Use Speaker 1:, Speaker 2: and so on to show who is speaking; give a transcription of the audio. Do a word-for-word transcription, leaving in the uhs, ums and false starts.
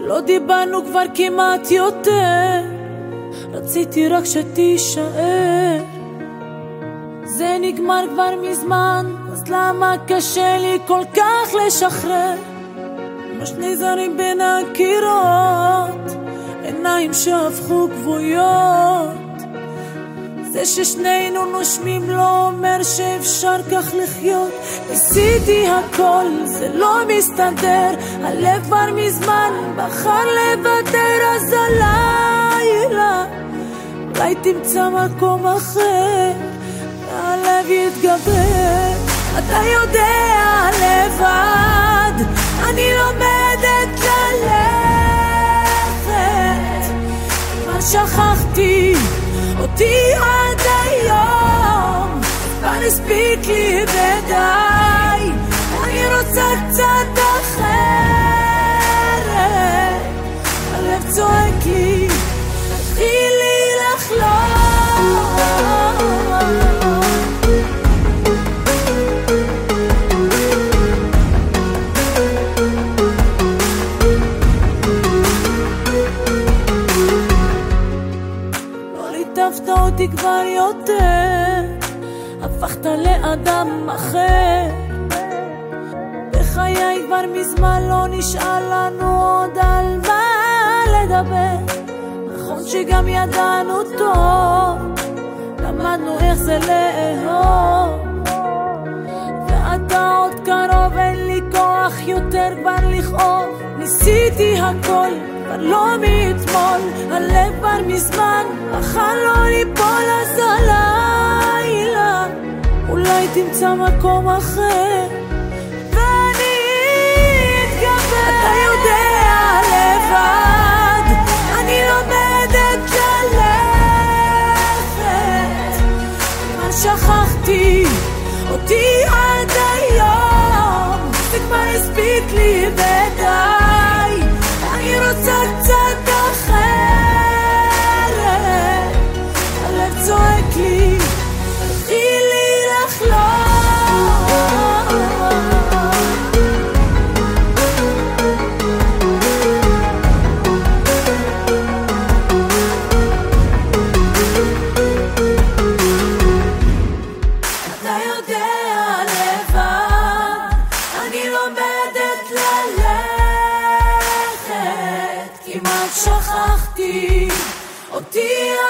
Speaker 1: לא דיברנו כבר כמעט יותר, רציתי רק שתישאר. זה נגמר כבר מזמן, אז למה קשה לי כל כך לשחרר? ממש נזרים בין הקירות, עיניים שהפכו כבויות. זה ששנינו נושמים לא אומר שאפשר כך לחיות. ניסיתי הכל, זה לא מסתדר, הלב כבר מזמן בחר לוותר. אז הלילה אולי תמצא מקום אחר והלב יתגבר. אתה יודע לבד, אני לומדת ללכת. מה שכחתי אותי עד היום, כבר הספיק לי ודי. אני רוצה קצת אחרת, הלב צועק לי תתחיל לי לחלום. ליטפת אותי כבר יותר, הפכת לאדם אחר. בחיי כבר מזמן לא נשאר לנו עוד על מה לדבר. נכון שגם ידענו טוב, למדנו איך זה לאהוב. ואתה עוד קרוב, אין לי כוח יותר כבר לכאוב. ניסיתי הכל, כבר לא מאתמול, הלב כבר מזמן בחר לא ליפול. אז הלילה אולי תמצא מקום אחר ואני אתגבר. אתה יודע לבד, אני לומדת ללכת. מה שכחתי אותי עד היום, זה כבר הספיק לי ודי. אני רוצה קצת אחרת, הלב צועק לי תתחיל לי לחלום. אתה יודע לבד, אני לומדת ללכת. כמעט שכחתי אותי